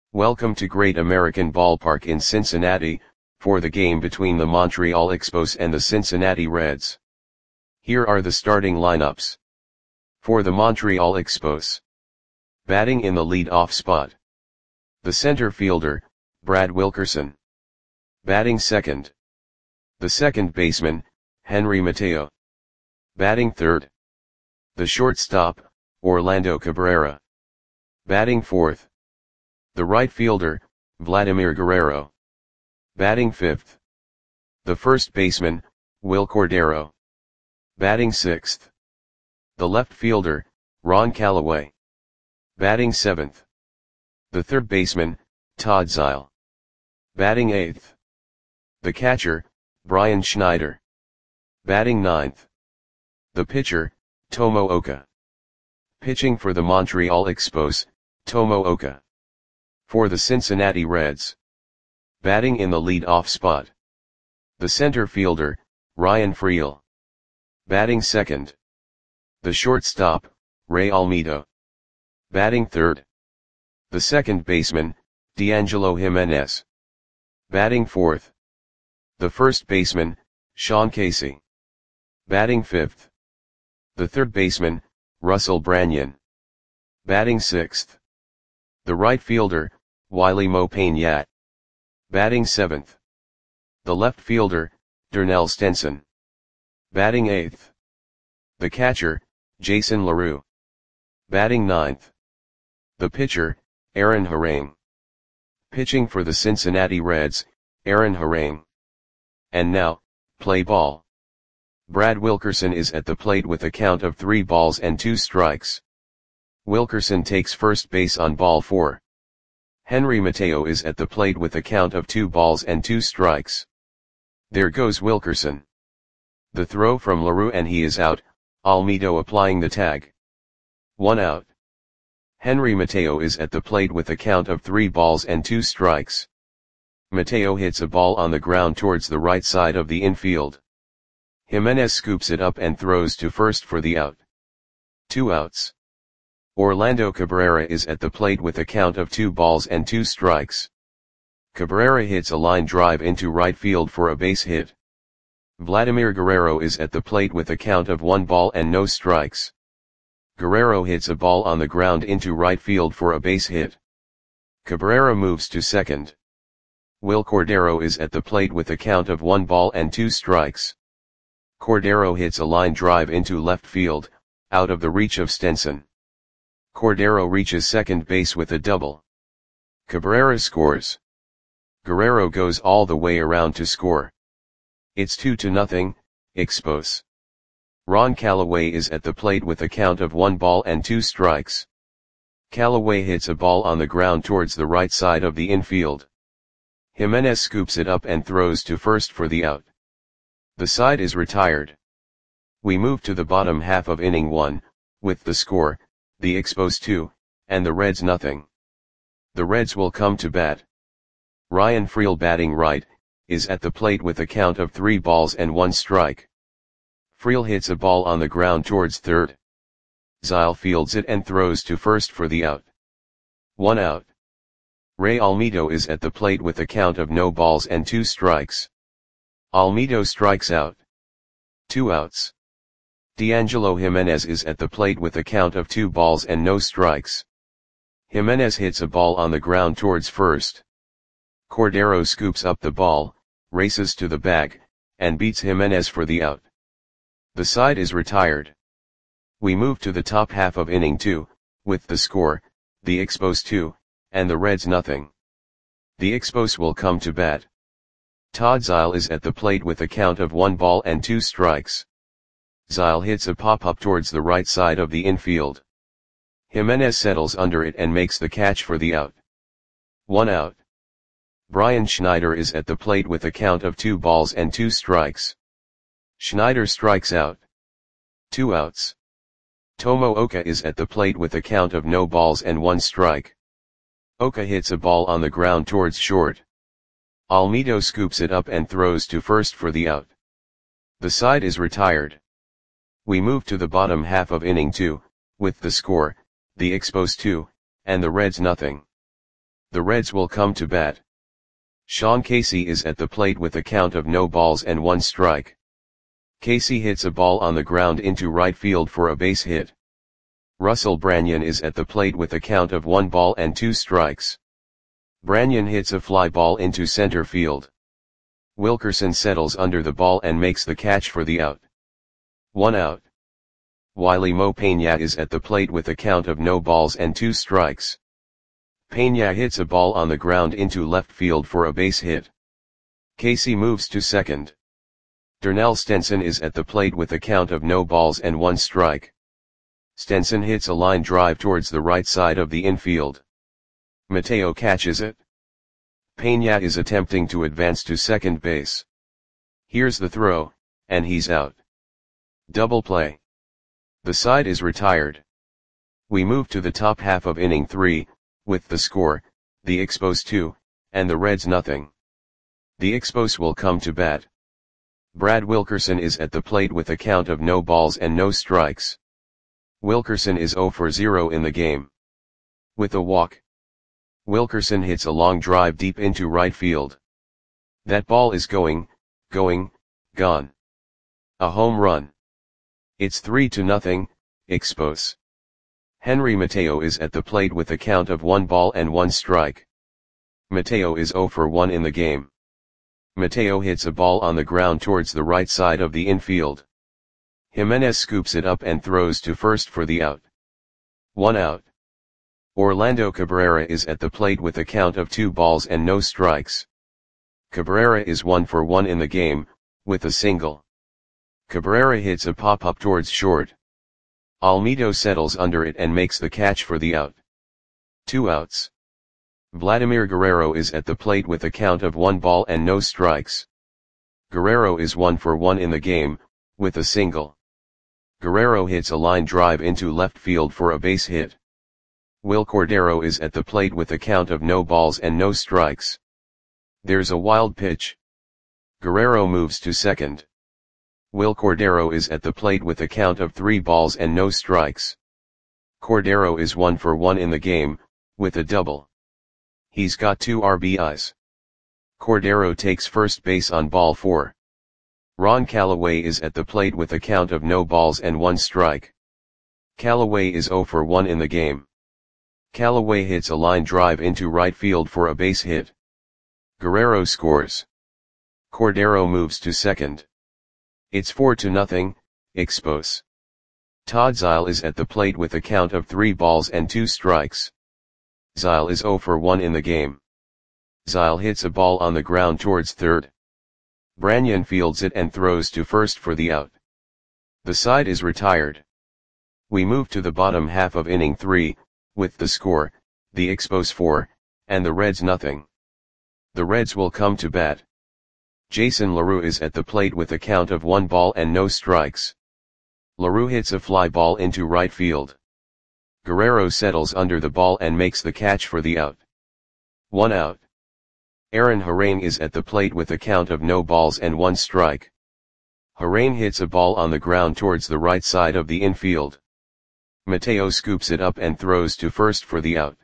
Welcome to Great American Ballpark in Cincinnati, for the game between the Montreal Expos and the Cincinnati Reds. Here are the starting lineups. For the Montreal Expos. Batting in the lead-off spot. The center fielder, Brad Wilkerson. Batting second. The second baseman, Henry Mateo. Batting third. The shortstop, Orlando Cabrera. Batting fourth. The right fielder, Vladimir Guerrero. Batting fifth. The first baseman, Wil Cordero. Batting sixth. The left fielder, Ron Callaway. Batting seventh. The third baseman, Todd Zeile. Batting eighth. The catcher, Brian Schneider. Batting ninth. The pitcher, Tomo Oka. Pitching for the Montreal Expos, Tomo Oka. For the Cincinnati Reds. Batting in the lead-off spot. The center fielder, Ryan Freel. Batting second. The shortstop, Ray Almeida. Batting third. The second baseman, D'Angelo Jimenez. Batting fourth. The first baseman, Sean Casey. Batting fifth. The third baseman, Russell Branyan. Batting sixth. The right fielder, Wiley Mo-Payne-Yat. Batting seventh. The left fielder, Darnell Stenson. Batting eighth. The catcher, Jason LaRue. Batting ninth. The pitcher, Aaron Harang. Pitching for the Cincinnati Reds, Aaron Harang. And now, play ball. Brad Wilkerson is at the plate with a count of 3 balls and 2 strikes. Wilkerson takes first base on ball 4. Henry Mateo is at the plate with a count of 2 balls and 2 strikes. There goes Wilkerson. The throw from LaRue and he is out, Almeida applying the tag. 1 out. Henry Mateo is at the plate with a count of 3 balls and 2 strikes. Mateo hits a ball on the ground towards the right side of the infield. Jimenez scoops it up and throws to first for the out. 2 outs. Orlando Cabrera is at the plate with a count of 2 balls and 2 strikes. Cabrera hits a line drive into right field for a base hit. Vladimir Guerrero is at the plate with a count of 1 ball and no strikes. Guerrero hits a ball on the ground into right field for a base hit. Cabrera moves to second. Wil Cordero is at the plate with a count of 1 ball and 2 strikes. Cordero hits a line drive into left field, out of the reach of Stenson. Cordero reaches second base with a double. Cabrera scores. Guerrero goes all the way around to score. It's 2-0, Expos. Ron Callaway is at the plate with a count of 1 ball and 2 strikes. Callaway hits a ball on the ground towards the right side of the infield. Jimenez scoops it up and throws to first for the out. The side is retired. We move to the bottom half of inning 1, with the score, the Expos 2, and the Reds nothing. The Reds will come to bat. Ryan Freel batting right, is at the plate with a count of 3 balls and 1 strike. Freel hits a ball on the ground towards third. Zeile fields it and throws to first for the out. 1 out. Ray Almeida is at the plate with a count of no balls and 2 strikes. Almeida strikes out. 2 outs. D'Angelo Jimenez is at the plate with a count of 2 balls and no strikes. Jimenez hits a ball on the ground towards first. Cordero scoops up the ball, races to the bag, and beats Jimenez for the out. The side is retired. We move to the top half of inning 2, with the score, the Expos 2, and the Reds nothing. The Expos will come to bat. Todd Zeile is at the plate with a count of 1 ball and 2 strikes. Zeile hits a pop-up towards the right side of the infield. Jimenez settles under it and makes the catch for the out. 1 out. Brian Schneider is at the plate with a count of 2 balls and 2 strikes. Schneider strikes out. 2 outs. Tomo Oka is at the plate with a count of no balls and 1 strike. Oka hits a ball on the ground towards short. Almeida scoops it up and throws to first for the out. The side is retired. We move to the bottom half of inning 2, with the score, the Expos 2, and the Reds nothing. The Reds will come to bat. Sean Casey is at the plate with a count of no balls and one strike. Casey hits a ball on the ground into right field for a base hit. Russell Branyan is at the plate with a count of 1 ball and 2 strikes. Branyan hits a fly ball into center field. Wilkerson settles under the ball and makes the catch for the out. 1 out. Wiley Mo Peña is at the plate with a count of no balls and 2 strikes. Peña hits a ball on the ground into left field for a base hit. Casey moves to second. Darnell Stenson is at the plate with a count of no balls and 1 strike. Stenson hits a line drive towards the right side of the infield. Mateo catches it. Peña is attempting to advance to second base. Here's the throw, and he's out. Double play. The side is retired. We move to the top half of inning 3, with the score, the Expos 2, and the Reds nothing. The Expos will come to bat. Brad Wilkerson is at the plate with a count of no balls and no strikes. Wilkerson is 0 for 0 in the game. With a walk, Wilkerson hits a long drive deep into right field. That ball is gone. A home run. It's 3-0, Expos. Henry Mateo is at the plate with a count of 1 ball and 1 strike. Mateo is 0 for 1 in the game. Mateo hits a ball on the ground towards the right side of the infield. Jimenez scoops it up and throws to first for the out. 1 out. Orlando Cabrera is at the plate with a count of 2 balls and no strikes. Cabrera is 1 for 1 in the game, with a single. Cabrera hits a pop-up towards short. Almedo settles under it and makes the catch for the out. 2 outs. Vladimir Guerrero is at the plate with a count of 1 ball and no strikes. Guerrero is 1 for 1 in the game, with a single. Guerrero hits a line drive into left field for a base hit. Will Cordero is at the plate with a count of no balls and no strikes. There's a wild pitch. Guerrero moves to second. Will Cordero is at the plate with a count of 3 balls and no strikes. Cordero is 1 for 1 in the game, with a double. He's got 2 RBIs. Cordero takes first base on ball 4. Ron Callaway is at the plate with a count of no balls and 1 strike. Callaway is 0 for 1 in the game. Callaway hits a line drive into right field for a base hit. Guerrero scores. Cordero moves to second. It's 4-0, Expos. Todd Zeile is at the plate with a count of 3 balls and 2 strikes. Zeile is 0 for 1 in the game. Zeile hits a ball on the ground towards third. Branyan fields it and throws to first for the out. The side is retired. We move to the bottom half of inning 3, with the score, the Expos 4, and the Reds nothing. The Reds will come to bat. Jason LaRue is at the plate with a count of 1 ball and no strikes. LaRue hits a fly ball into right field. Guerrero settles under the ball and makes the catch for the out. 1 out. Aaron Harane is at the plate with a count of no balls and 1 strike. Harane hits a ball on the ground towards the right side of the infield. Mateo scoops it up and throws to first for the out.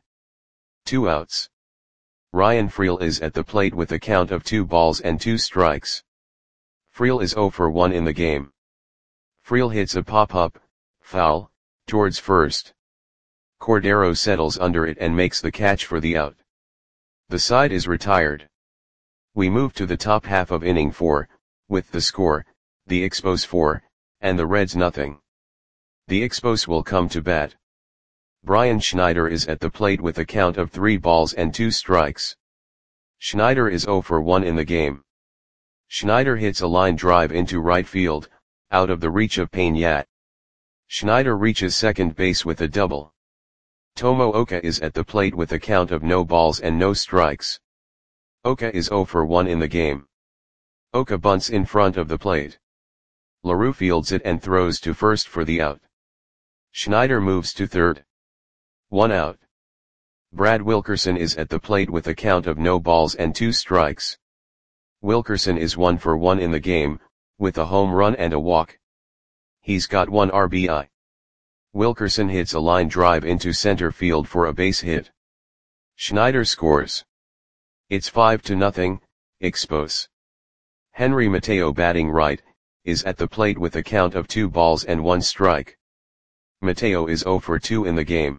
2 outs. Ryan Freel is at the plate with a count of 2 balls and 2 strikes. Freel is 0 for 1 in the game. Freel hits a pop-up, foul, towards first. Cordero settles under it and makes the catch for the out. The side is retired. We move to the top half of inning 4, with the score, the Expos 4, and the Reds nothing. The Expos will come to bat. Brian Schneider is at the plate with a count of 3 balls and 2 strikes. Schneider is 0 for 1 in the game. Schneider hits a line drive into right field, out of the reach of Peña. Schneider reaches second base with a double. Tomo Oka is at the plate with a count of no balls and no strikes. Oka is 0 for 1 in the game. Oka bunts in front of the plate. LaRue fields it and throws to first for the out. Schneider moves to third. 1 out. Brad Wilkerson is at the plate with a count of no balls and 2 strikes. Wilkerson is 1 for 1 in the game, with a home run and a walk. He's got 1 RBI. Wilkerson hits a line drive into center field for a base hit. Schneider scores. It's 5-0, Expos. Henry Mateo batting right, is at the plate with a count of 2 balls and 1 strike. Mateo is 0 for 2 in the game.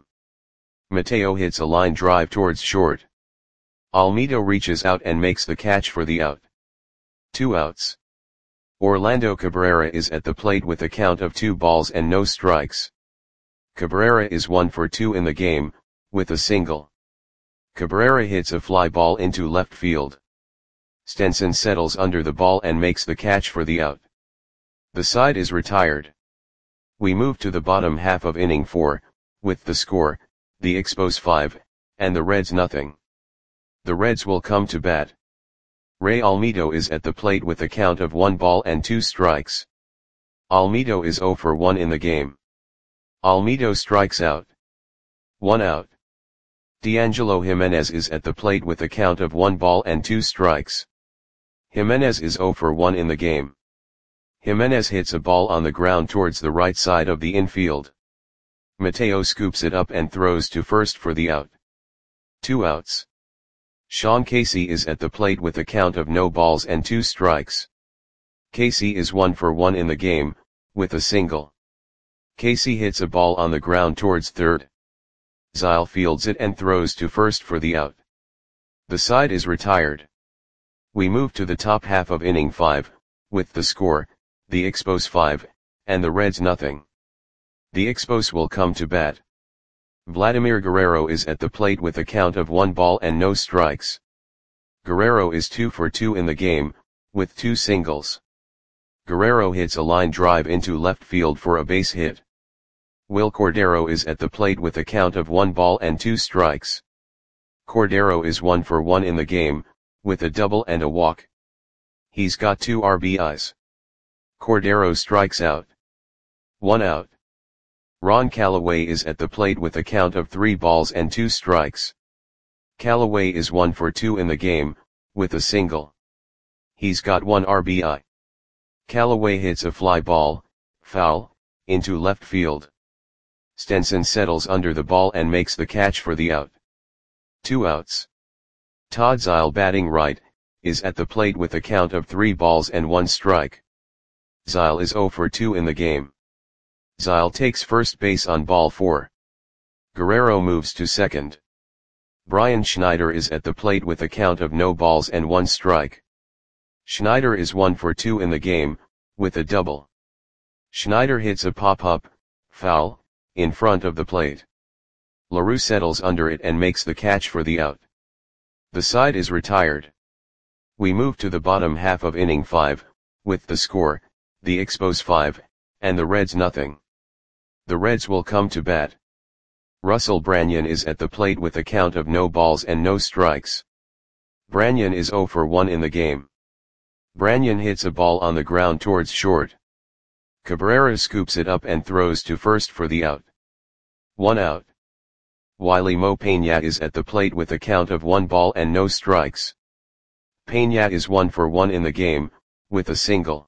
Mateo hits a line drive towards short. Almeida reaches out and makes the catch for the out. 2 outs. Orlando Cabrera is at the plate with a count of 2 balls and no strikes. Cabrera is 1 for 2 in the game, with a single. Cabrera hits a fly ball into left field. Stenson settles under the ball and makes the catch for the out. The side is retired. We move to the bottom half of inning 4, with the score, the Expos 5, and the Reds nothing. The Reds will come to bat. Ray Almeida is at the plate with a count of 1 ball and 2 strikes. Almeida is 0 for 1 in the game. Almeida strikes out. 1 out. D'Angelo Jimenez is at the plate with a count of 1 ball and 2 strikes. Jimenez is 0 for 1 in the game. Jimenez hits a ball on the ground towards the right side of the infield. Mateo scoops it up and throws to first for the out. 2 outs. Sean Casey is at the plate with a count of no balls and 2 strikes. Casey is 1 for 1 in the game, with a single. Casey hits a ball on the ground towards third. Zyle fields it and throws to first for the out. The side is retired. We move to the top half of inning 5, with the score, the Expos 5, and the Reds nothing. The Expos will come to bat. Vladimir Guerrero is at the plate with a count of 1 ball and no strikes. Guerrero is 2 for 2 in the game, with 2 singles. Guerrero hits a line drive into left field for a base hit. Will Cordero is at the plate with a count of 1 ball and 2 strikes. Cordero is 1 for 1 in the game, with a double and a walk. He's got 2 RBIs. Cordero strikes out. 1 out. Ron Callaway is at the plate with a count of 3 balls and 2 strikes. Callaway is 1 for 2 in the game, with a single. He's got 1 RBI. Callaway hits a fly ball, foul, into left field. Stenson settles under the ball and makes the catch for the out. 2 outs. Todd Zyle batting right, is at the plate with a count of 3 balls and 1 strike. Zyle is 0 for 2 in the game. Zyle takes first base on ball 4. Guerrero moves to second. Brian Schneider is at the plate with a count of no balls and 1 strike. Schneider is 1 for 2 in the game, with a double. Schneider hits a pop-up, foul, in front of the plate. LaRue settles under it and makes the catch for the out. The side is retired. We move to the bottom half of inning 5, with the score, the Expos 5, and the Reds nothing. The Reds will come to bat. Russell Branyan is at the plate with a count of no balls and no strikes. Branyan is 0 for 1 in the game. Branyan hits a ball on the ground towards short. Cabrera scoops it up and throws to first for the out. 1 out. Wiley Mo Peña is at the plate with a count of 1 ball and no strikes. Peña is 1 for 1 in the game, with a single.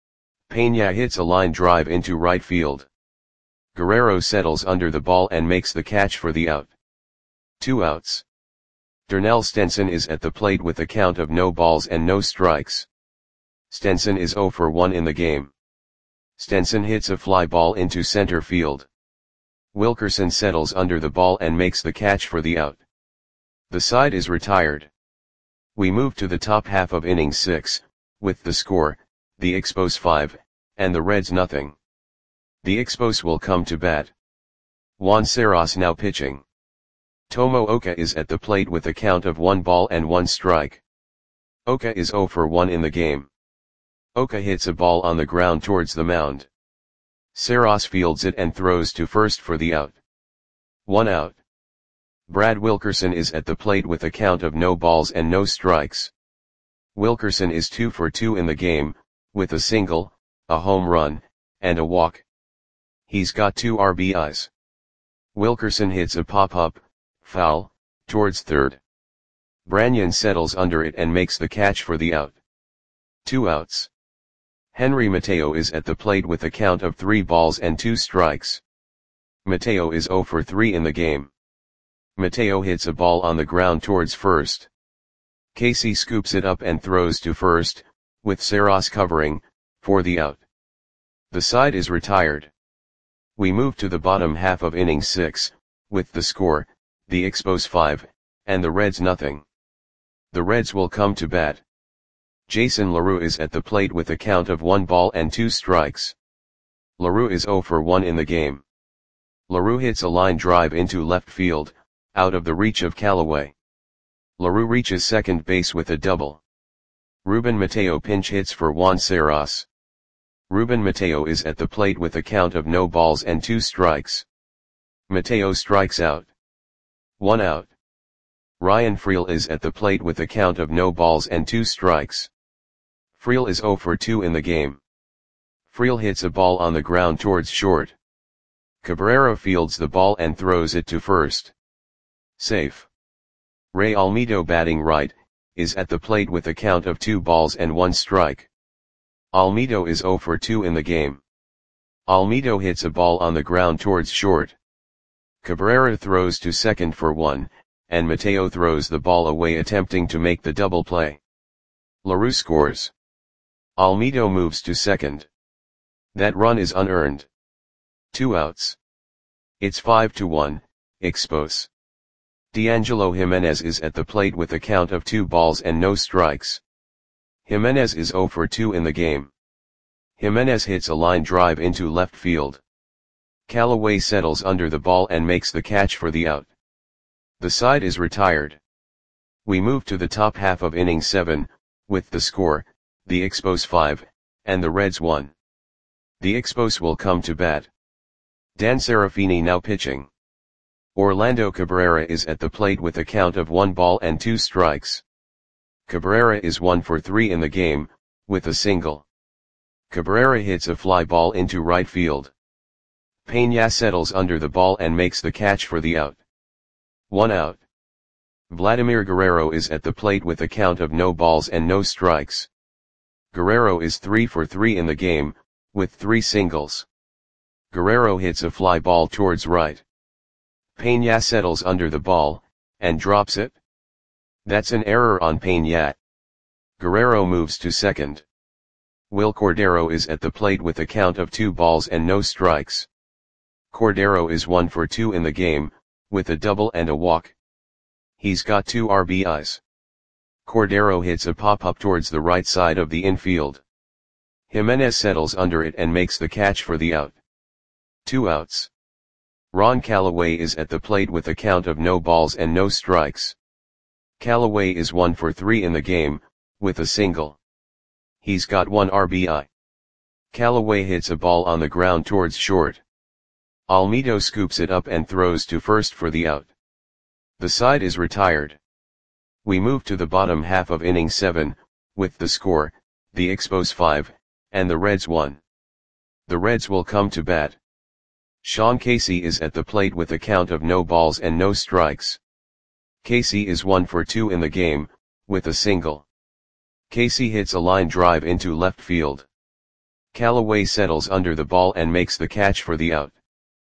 Peña hits a line drive into right field. Guerrero settles under the ball and makes the catch for the out. 2 outs. Darnell Stenson is at the plate with a count of no balls and no strikes. Stenson is 0 for 1 in the game. Stenson hits a fly ball into center field. Wilkerson settles under the ball and makes the catch for the out. The side is retired. We move to the top half of inning 6, with the score, the Expos 5, and the Reds nothing. The Expos will come to bat. Juan Serras now pitching. Tomo Oka is at the plate with a count of 1 ball and 1 strike. Oka is 0 for 1 in the game. Oka hits a ball on the ground towards the mound. Serras fields it and throws to first for the out. 1 out. Brad Wilkerson is at the plate with a count of no balls and no strikes. Wilkerson is 2 for 2 in the game, with a single, a home run, and a walk. He's got 2 RBIs. Wilkerson hits a pop-up, foul, towards third. Branyan settles under it and makes the catch for the out. 2 outs. Henry Mateo is at the plate with a count of 3 balls and 2 strikes. Mateo is 0 for 3 in the game. Mateo hits a ball on the ground towards first. Casey scoops it up and throws to first, with Saros covering, for the out. The side is retired. We move to the bottom half of inning 6, with the score, the Expos 5, and the Reds nothing. The Reds will come to bat. Jason LaRue is at the plate with a count of 1 ball and 2 strikes. LaRue is 0 for 1 in the game. LaRue hits a line drive into left field, out of the reach of Callaway. LaRue reaches second base with a double. Ruben Mateo pinch hits for Juan Saros. Ruben Mateo is at the plate with a count of no balls and 2 strikes. Mateo strikes out. 1 out. Ryan Freel is at the plate with a count of no balls and 2 strikes. Freel is 0 for 2 in the game. Freel hits a ball on the ground towards short. Cabrera fields the ball and throws it to first. Safe. Ray Almedo, batting right, is at the plate with a count of 2 balls and 1 strike. Almedo is 0 for 2 in the game. Almedo hits a ball on the ground towards short. Cabrera throws to second for 1, and Mateo throws the ball away attempting to make the double play. LaRue scores. Almedo moves to second. That run is unearned. 2 outs. It's 5-1, Expos. D'Angelo Jimenez is at the plate with a count of 2 balls and no strikes. Jimenez is 0 for 2 in the game. Jimenez hits a line drive into left field. Callaway settles under the ball and makes the catch for the out. The side is retired. We move to the top half of inning 7, with the score, the Expos 5, and the Reds 1. The Expos will come to bat. Dan Serafini now pitching. Orlando Cabrera is at the plate with a count of 1 ball and 2 strikes. Cabrera is 1 for 3 in the game, with a single. Cabrera hits a fly ball into right field. Peña settles under the ball and makes the catch for the out. 1 out. Vladimir Guerrero is at the plate with a count of no balls and no strikes. Guerrero is 3 for 3 in the game, with 3 singles. Guerrero hits a fly ball towards right. Peña settles under the ball, and drops it. That's an error on Peña. Guerrero moves to second. Will Cordero is at the plate with a count of 2 balls and no strikes. Cordero is 1 for 2 in the game, with a double and a walk. He's got 2 RBIs. Cordero hits a pop-up towards the right side of the infield. Jimenez settles under it and makes the catch for the out. 2 outs. Ron Callaway is at the plate with a count of no balls and no strikes. Callaway is 1 for 3 in the game, with a single. He's got 1 RBI. Callaway hits a ball on the ground towards short. Almedo scoops it up and throws to first for the out. The side is retired. We move to the bottom half of inning 7, with the score, the Expos 5, and the Reds 1. The Reds will come to bat. Sean Casey is at the plate with a count of no balls and no strikes. Casey is 1 for 2 in the game, with a single. Casey hits a line drive into left field. Callaway settles under the ball and makes the catch for the out.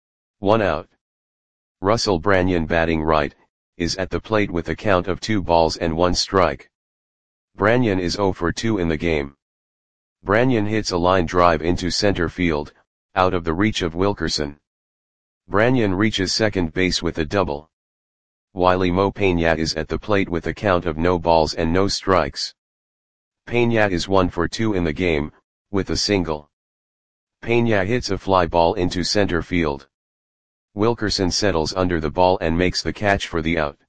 1 out. Russell Branyan, batting right, is at the plate with a count of 2 balls and 1 strike. Branyan is 0 for 2 in the game. Branyan hits a line drive into center field, out of the reach of Wilkerson. Branyan reaches second base with a double. Wiley Mo Peña is at the plate with a count of no balls and no strikes. Peña is 1 for 2 in the game, with a single. Peña hits a fly ball into center field. Wilkerson settles under the ball and makes the catch for the out.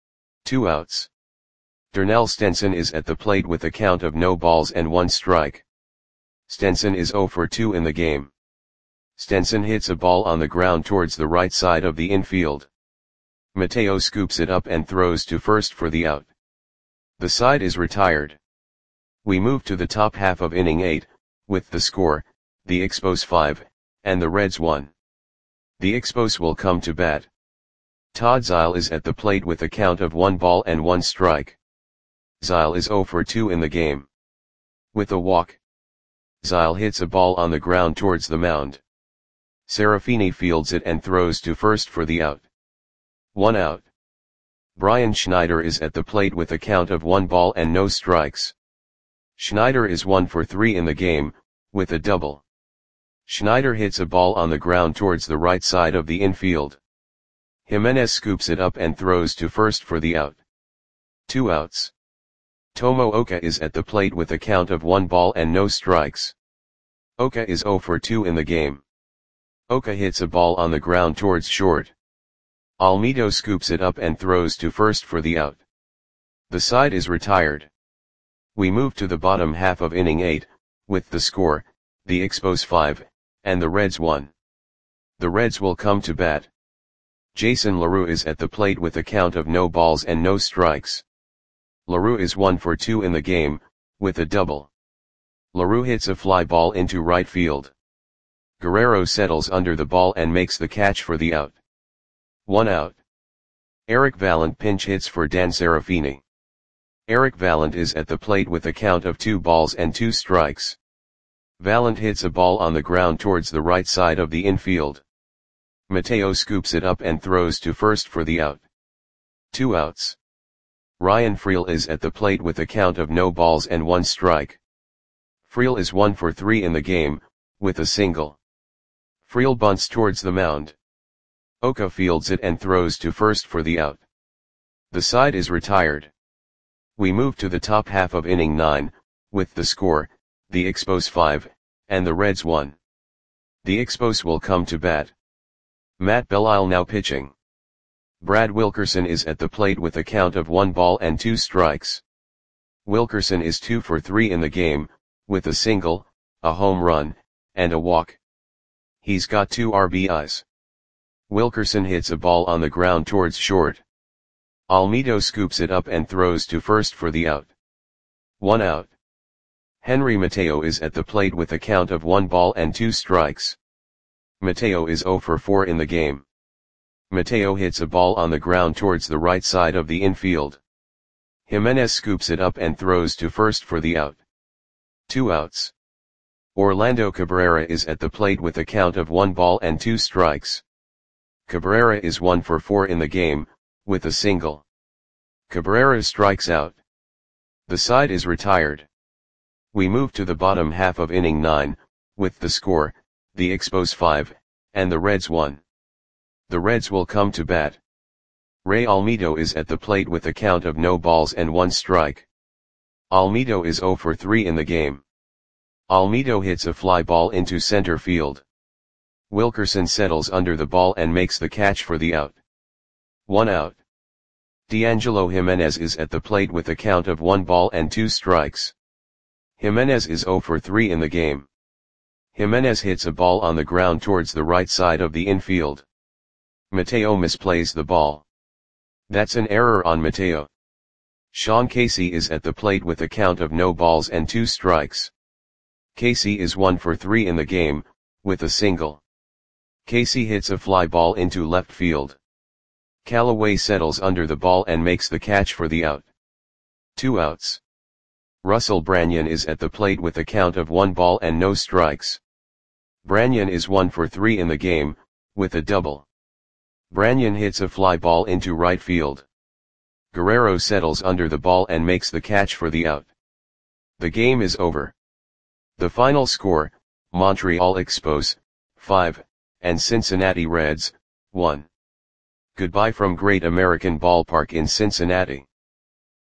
2 outs. Darnell Stenson is at the plate with a count of no balls and 1 strike. Stenson is 0 for 2 in the game. Stenson hits a ball on the ground towards the right side of the infield. Mateo scoops it up and throws to first for the out. The side is retired. We move to the top half of inning 8, with the score, the Expos 5, and the Reds 1. The Expos will come to bat. Todd Zeile is at the plate with a count of 1 ball and 1 strike. Zeile is 0 for 2 in the game. With a walk. Zeile hits a ball on the ground towards the mound. Serafini fields it and throws to first for the out. 1 out. Brian Schneider is at the plate with a count of 1 ball and no strikes. Schneider is 1 for 3 in the game, with a double. Schneider hits a ball on the ground towards the right side of the infield. Jimenez scoops it up and throws to first for the out. 2 outs. Tomo Oka is at the plate with a count of 1 ball and no strikes. Oka is 0 for 2 in the game. Oka hits a ball on the ground towards short. Almedo scoops it up and throws to first for the out. The side is retired. We move to the bottom half of inning 8, with the score, the Expos 5, and the Reds 1. The Reds will come to bat. Jason LaRue is at the plate with a count of no balls and no strikes. LaRue is 1 for 2 in the game, with a double. LaRue hits a fly ball into right field. Guerrero settles under the ball and makes the catch for the out. 1 out. Eric Vallant pinch hits for Dan Serafini. Eric Vallant is at the plate with a count of 2 balls and 2 strikes. Vallant hits a ball on the ground towards the right side of the infield. Mateo scoops it up and throws to first for the out. 2 outs. Ryan Freel is at the plate with a count of no balls and 1 strike. Freel is 1 for 3 in the game, with a single. Freel bunts towards the mound. Oka fields it and throws to first for the out. The side is retired. We move to the top half of inning 9, with the score, the Expos 5, and the Reds 1. The Expos will come to bat. Matt Belisle now pitching. Brad Wilkerson is at the plate with a count of 1 ball and 2 strikes. Wilkerson is 2 for 3 in the game, with a single, a home run, and a walk. He's got 2 RBIs. Wilkerson hits a ball on the ground towards short. Almedo scoops it up and throws to first for the out. 1 out. Henry Mateo is at the plate with a count of 1 ball and 2 strikes. Mateo is 0 for 4 in the game. Mateo hits a ball on the ground towards the right side of the infield. Jimenez scoops it up and throws to first for the out. 2 outs. Orlando Cabrera is at the plate with a count of 1 ball and 2 strikes. Cabrera is 1 for 4 in the game, with a single. Cabrera strikes out. The side is retired. We move to the bottom half of inning 9, with the score, the Expos 5, and the Reds 1. The Reds will come to bat. Ray Almedo is at the plate with a count of no balls and 1 strike. Almedo is 0 for 3 in the game. Almedo hits a fly ball into center field. Wilkerson settles under the ball and makes the catch for the out. 1 out. D'Angelo Jimenez is at the plate with a count of 1 ball and 2 strikes. Jimenez is 0 for 3 in the game. Jimenez hits a ball on the ground towards the right side of the infield. Mateo misplays the ball. That's an error on Mateo. Sean Casey is at the plate with a count of no balls and 2 strikes. Casey is 1 for 3 in the game, with a single. Casey hits a fly ball into left field. Callaway settles under the ball and makes the catch for the out. 2 outs. Russell Branyan is at the plate with a count of 1 ball and no strikes. Branyan is 1 for 3 in the game, with a double. Branyan hits a fly ball into right field. Guerrero settles under the ball and makes the catch for the out. The game is over. The final score, Montreal Expos, 5, and Cincinnati Reds, 1. Goodbye from Great American Ballpark in Cincinnati.